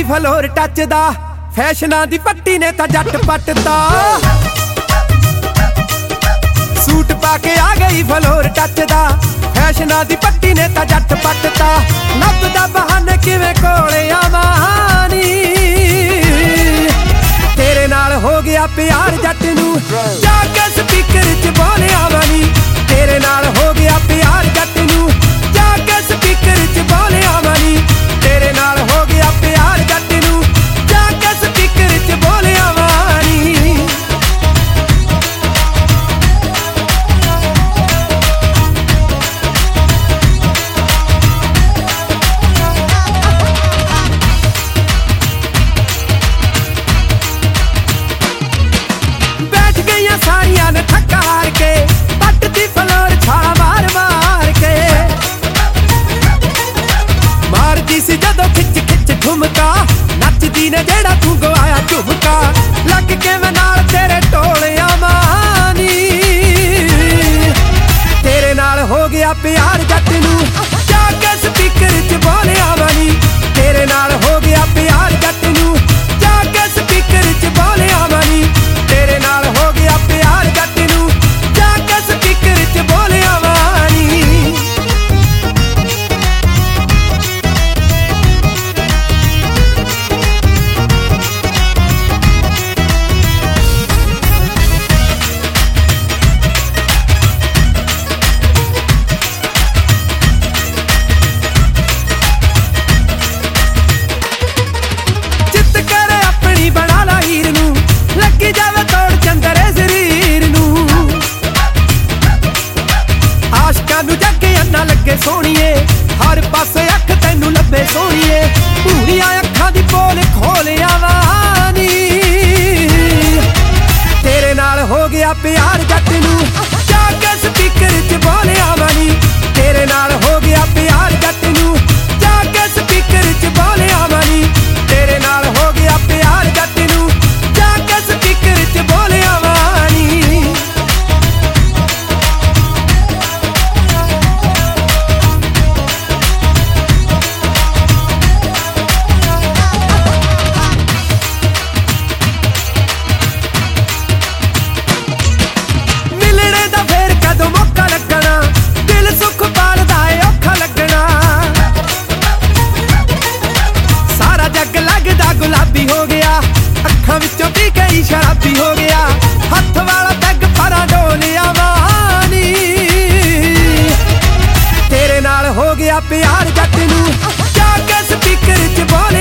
floor ਟੱਚਦਾ ਫੈਸ਼ਨਾਂ ਦੀ ਪੱਟੀ ਨੇ ਤਾਂ ਜੱਟ ਪੱਟਦਾ ਸੂਟ ਪਾ ਕੇ ਆ ਗਈ ਫਲੋਰ ਟੱਚਦਾ ਫੈਸ਼ਨਾਂ ਦੀ ਪੱਟੀ ਨੇ ਤਾਂ ਜੱਟ ਪੱਟਦਾ ਲੱਭਦਾ ਬਹਾਨੇ ਕਿਵੇਂ ਕੋਲੇ ਆਵਾਂ ਨੀ ਤੇਰੇ ਨਾਲ ਹੋ ਗਿਆ ਪਿਆਰ ਜੱਟ ਨੂੰ ਜਾ ਕੇ ਸਪੀਕਰ 'ਚ ਬੋਲਿਆ ਵਾ ਨੀ ਤੇਰੇ ਨਾਲ ਹੋ ਗਿਆ ਪਿਆਰ ਜੱਟ ਨੂੰ ਜਾ ਕੇ ਸਪੀਕਰ 'ਚ ਬੋਲਿਆ ਵਾ ਨੀ ਤੇਰੇ ਨਾਲ ਹੋ ਗਿਆ ਪਿਆਰ ਜੱਟ ਨੂੰ ਜਾ ਕੇ ਸਪੀਕਰ 'ਚ ਬੋਲਿਆ ਵਾ ਨੀ ਬੈਠ ਗਈਆਂ ਸਾਰੀਆਂ ਨੇ ਥੱਕਾ ਹਾਰ ਕੇ ਪੱਟਦੀ ਫਲੋਰ ਛਾਲਾ ਮਾਰ ਮਾਰ ਕੇ ਮਾਰਦੀ ਸੀ ਜਦੋਂ ਖਿੱਚ ਖਿੱਚ ਠੁਮਕਾ ਨੱਚਦੀ ਨੇ ਜਿਹੜਾ ਤੂੰ ਗਵਾਇਆ ਝੁਮਕਾ ਲੱਗ ਕੇ ਮੈਂ ਨਾਲ ਤੇਰੇ ਟੋਲਿਆਂ ਮਾਨੀ ਤੇਰੇ ਨਾਲ ਹੋ ਗਿਆ ਪਿਆਰ ਜੱਟ ਨੂੰ ਜਾ ਕੇ ਸਪੀਕਰ 'ਚ ਬੋਲਿਆ ਵਾਨੀ ਤੇਰੇ ਨਾਲ ਹੋ ਗਿਆ ਪਿਆਰ ਜੱਟ ਨੂੰ ਜਾ ਕੇ ਸਪੀਕਰ 'ਚ ਬੋਲਿਆ ਵਾਨੀ ਤੇਰੇ ਨਾਲ ਹੋ ਗਿਆ ਪਿਆਰ ਜੱਟ ਨੂੰ ਜਾ ਕੇ ਸਪੀਕਰ 'ਚ ਬੋਲਿਆ ਵਾਨੀ ਜਿੱਤ ਕਰ ਆਪਣੀ ਬਣਾ ਲਾ ਹੀਰ ਨੂੰ ਲੱਗੀ ਜਾਵੇ ਤੋੜ ਚੰਦਰੇ ਜ਼ਰੀਰ ਨੂੰ ਆਸ਼ਕਾਂ ਨੂੰ ਜੱਗੇ ਅੰਨਾ ਲੱਗੇ ਸੋਹਣੀਏ ਹਰ ਪਾਸੇ ਅੱਖ ਤੈਨੂੰ ਲੱਭੇ ਸੋਹਣੀਏ ਪੂਰੀਆਂ ਅੱਖਾਂ ਦੀ ਪੋਲ ਖੋਲਿਆ ਵਾਨੀ ਤੇਰੇ ਨਾਲ ਹੋ ਗਿਆ ਪਿਆਰ ਜੱਟ ਨੂੰ ਜਾ ਕੇ ਸਪੀਕਰ 'ਚ ਬੋਲਿਆ ਵਾਨੀ ਤੇਰੇ ਨਾਲ ਹੋ ਗਿਆ ਪਿਆਰ ਜੱਟ ਨੂੰ ਜਾ ਕੇ ਸਪੀਕਰ 'ਚ ਬੋਲਿਆ ਵਾਨੀ ਤੇਰੇ ਨਾਲ ਹੋ ਗਿਆ ਪਿਆਰ ਜੱਟ ਨੂੰ ਜਾ ਕੇ ਸਪੀਕਰ 'ਚ ਬੋਲਿਆ ਵਾਨੀ ਮਿਲਣੇ ਦਾ ਫੇਰ ਕਦੋਂ ਮੌਕਾ ਲੱਗਣਾ ਦਿਲ ਸੁੱਖ ਪਾਲਦਾ ਏ ਔਖਾ ਲੱਗਣਾ ਸਾਰਾ ਜੱਗ ਲੱਗਦਾ ਗੁਲਾਬੀ ਹੋ ਗਿਆ ਅੱਖਾਂ ਵਿੱਚੋਂ ਪੀ ਗਈ ਸ਼ਰਾਬੀ ਹੋ ਗਿਆ ਹੱਥ ਵਾਲਾ ਪੈਗ ਪਰਾਂ ਡੋਲਿਆ ਵਾਨੀ ਤੇਰੇ ਨਾਲ ਹੋ ਗਿਆ ਪਿਆਰ ਜੱਟ ਨੂੰ ਜਾ ਕੇ ਸਪੀਕਰ 'ਚ ਬੋਲ